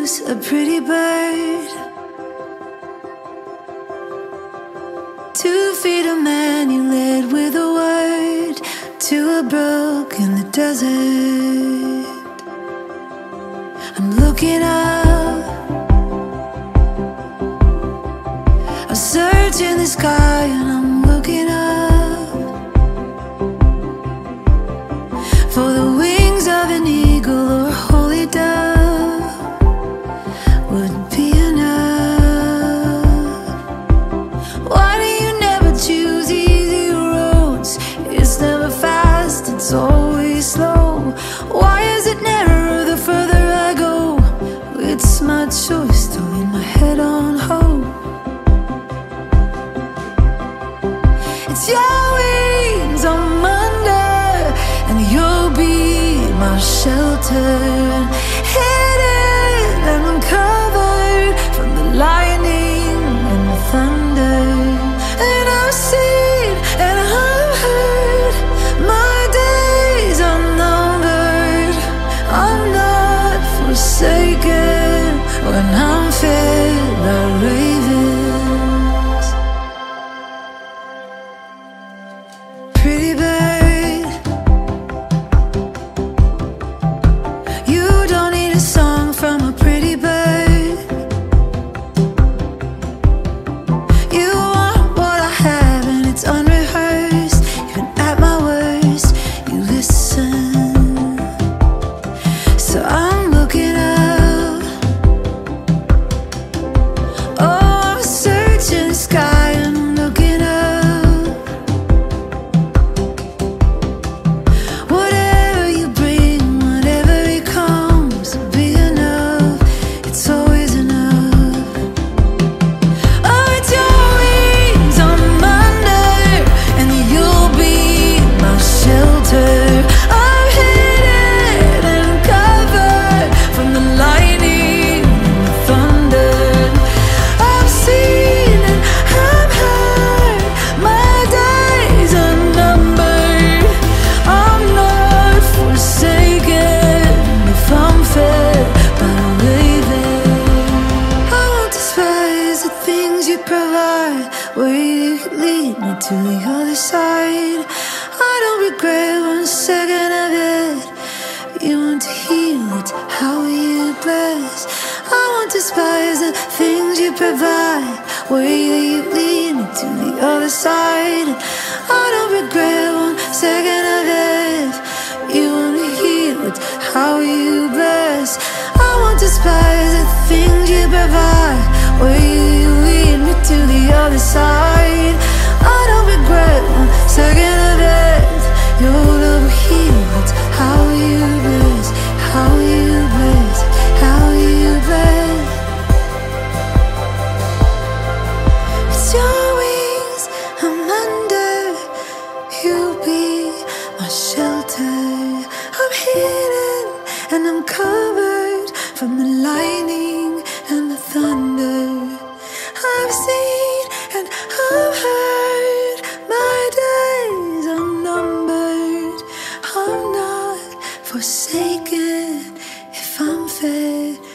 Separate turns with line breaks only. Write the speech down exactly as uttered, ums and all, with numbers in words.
choose a pretty bird to feed a man you led with a word to a brook in the desert. I'm looking up, I'm searching the sky and I'm looking up for the wings of an eagle or a holy dove would be enough. Why do you never choose easy roads? It's never fast, it's always slow. Why is it narrower the further I go? It's my choice to lean my head on hope. It's your wings I'm under, and you'll be my shelter. Hidden and uncovered from the lightning and the thunder. And I've seen and I've heard, my days are numbered. I'm not forsaken when I'm fed by ravens. Pretty bird, you don't need a song from a pretty bird. You want what I have and it's unrehearsed. Even at my worst, you listen. So I'm looking up, oh, I'm searching the sky and I'm looking up. Whatever you bring, whatever it comes, will be enough. It's always enough. Oh, it's your wings I'm under, and you'll be my shelter. I'm hidden and covered from the lightning and the thunder. I've seen and I've heard, my days are numbered. I'm not forsaken if I'm fed by a raven. I won't despise the things you provide, where you lead me to the other side. I don't regret one second of it. You want to heal it, how will you bless? I won't despise the things you provide, where you lead me to the other side. I don't regret one second of it. You want to heal it, how will you bless? I won't despise the things you provide, where you lead me to the other side. I don't regret one second of it. Your love will heal it, how will you bless? How will you bless? How will you bless? It's your wings I'm under, you'll be my shelter. I'm hidden and I'm covered from the lightning and the thunder. I've seen and I've heard, my days are numbered. I'm not forsaken if I'm fed